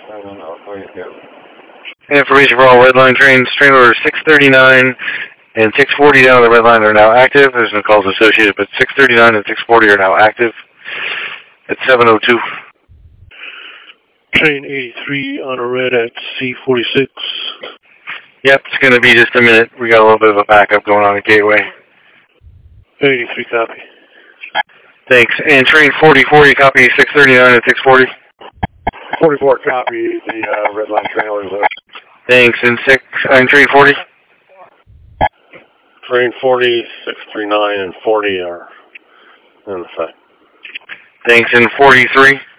Information for all red line trains. Train order 639 and 640 down the red line are now active. There's no calls associated, but 639 and 640 are now active at 7:02. Train 83 on a red at C46. Yep, it's going to be just a minute. We got a little bit of a backup going on at Gateway. 83, copy. Thanks. And train 4040, copy 639 and 640. 44, copy the red line train orders there. Thanks. And train 40? Train 40, 639 and 40 are in effect. Thanks. And 43?